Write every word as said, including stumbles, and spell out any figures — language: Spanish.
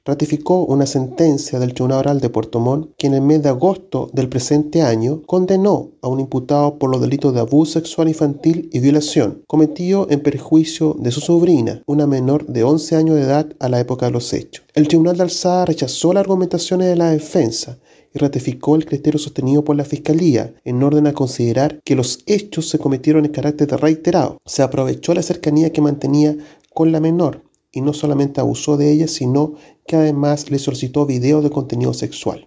ratificó una sentencia del Tribunal Oral de Puerto Montt que en el mes de agosto del presente año condenó a un imputado por los delitos de abuso sexual infantil y violación cometido en perjuicio de su sobrina, una menor de once años de edad a la época de los hechos. El Tribunal de Alzada rechazó las argumentaciones de la defensa y ratificó el criterio sostenido por la Fiscalía en orden a considerar que los hechos se cometieron en carácter de reiterado. Se aprovechó la cercanía que mantenía con la menor y no solamente abusó de ella, sino que además le solicitó videos de contenido sexual.